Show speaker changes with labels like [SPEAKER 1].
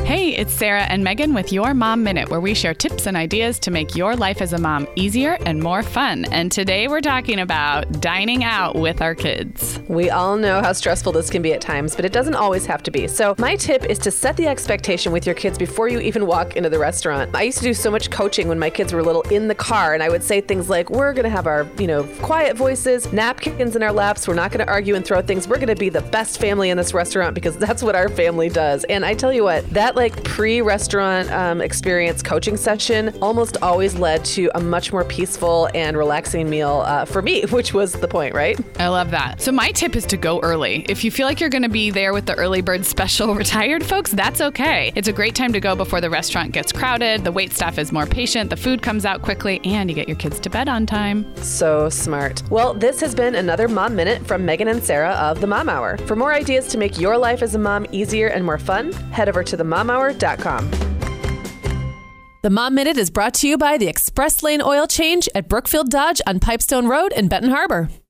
[SPEAKER 1] Hey, it's Sarah and Megan with Your Mom Minute, where we share tips and ideas to make your life as a mom easier and more fun. And today we're talking about dining out with our kids.
[SPEAKER 2] We all know how stressful this can be at times, but it doesn't always have to be. So my tip is to set the expectation with your kids before you even walk into the restaurant. I used to do so much coaching when my kids were little in the car, and I would say things like, we're going to have our, quiet voices, napkins in our laps. We're not going to argue and throw things. We're going to be the best family in this restaurant because that's what our family does. And I tell you what, that pre-restaurant experience coaching session almost always led to a much more peaceful and relaxing meal for me, which was the point, right?
[SPEAKER 1] I love that. So my tip is to go early. If you feel like you're going to be there with the early bird special retired folks, that's okay. It's a great time to go before the restaurant gets crowded, the wait staff is more patient, the food comes out quickly, and you get your kids to bed on time.
[SPEAKER 2] So smart. Well, this has been another Mom Minute from Megan and Sarah of The Mom Hour. For more ideas to make your life as a mom easier and more fun, head over to themomhour.com.
[SPEAKER 3] The Mom Minute is brought to you by the Express Lane Oil Change at Brookfield Dodge on Pipestone Road in Benton Harbor.